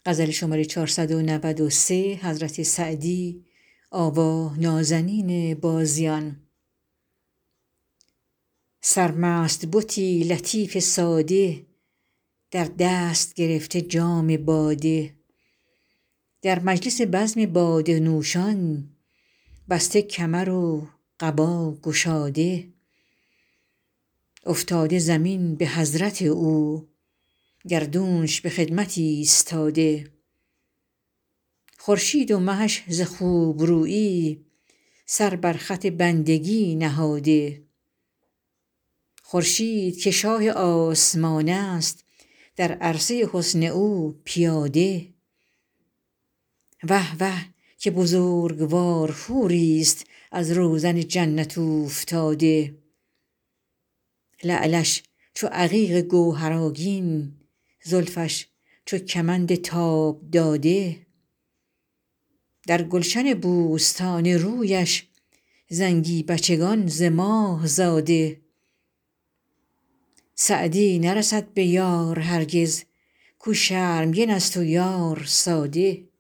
سرمست بتی لطیف ساده در دست گرفته جام باده در مجلس بزم باده نوشان بسته کمر و قبا گشاده افتاده زمین به حضرت او گردونش به خدمت ایستاده خورشید و مهش ز خوبرویی سر بر خط بندگی نهاده خورشید که شاه آسمان است در عرصه حسن او پیاده وه وه که بزرگوار حوریست از روزن جنت اوفتاده لعلش چو عقیق گوهرآگین زلفش چو کمند تاب داده در گلشن بوستان رویش زنگی بچگان ز ماه زاده سعدی نرسد به یار هرگز کو شرمگن است و یار ساده